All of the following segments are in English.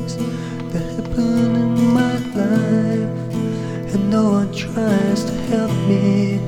things that happen in my life, and no one tries to help me.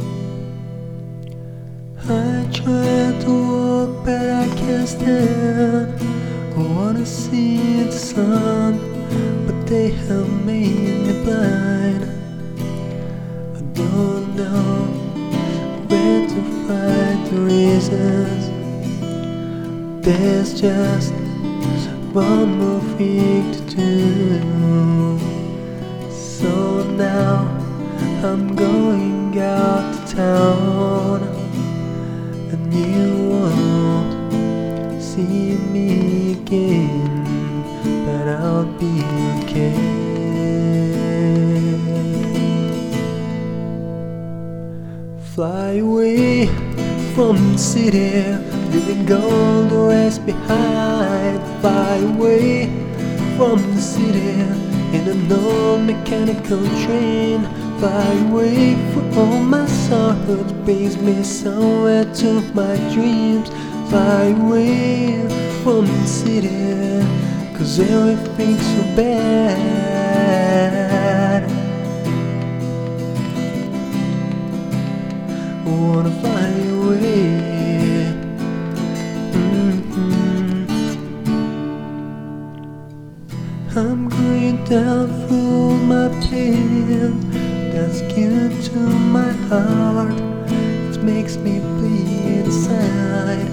I try to walk but I can't stand. I wanna see the sun, but they have made me blind. I don't know where to find the reasons. There's just one more thing to do. So now I'm going out to town, and you won't see me again, but I'll be okay. Fly away from the city, leaving all the rest behind. Fly away from the city in an old mechanical train. Fly away from all my sorrows, brings me somewhere to my dreams. Fly away from the city, 'cause everything's so bad. I wanna fly away. I'm going down through my pain that's given to my heart. It makes me bleed inside.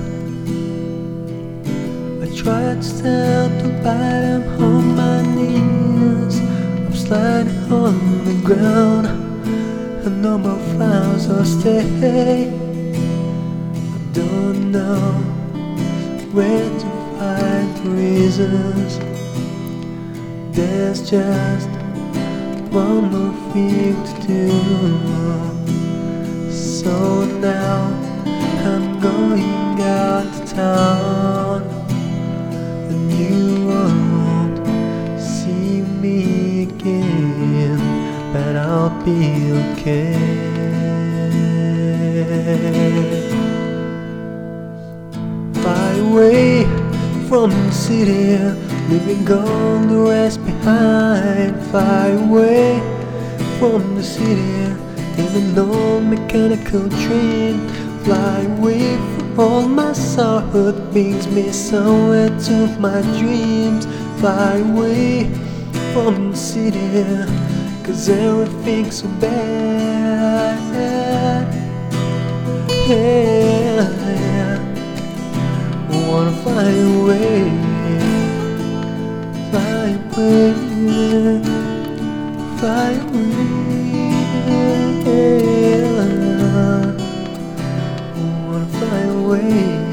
I tried to stand up, but I'm on my knees. I'm sliding on the ground, and no more flowers will stay. I don't know where to find the reasons. There's just one more thing to do. So now I'm going out to town, and you won't see me again, but I'll be okay. Fly away from the city, leaving all the rest behind. Fly away from the city in an old mechanical train. Fly away from all my sorrow that brings me somewhere to my dreams. Fly away from the city, 'cause everything's so bad. Yeah, I wanna fly away. Fly away, fly away. I wanna fly away.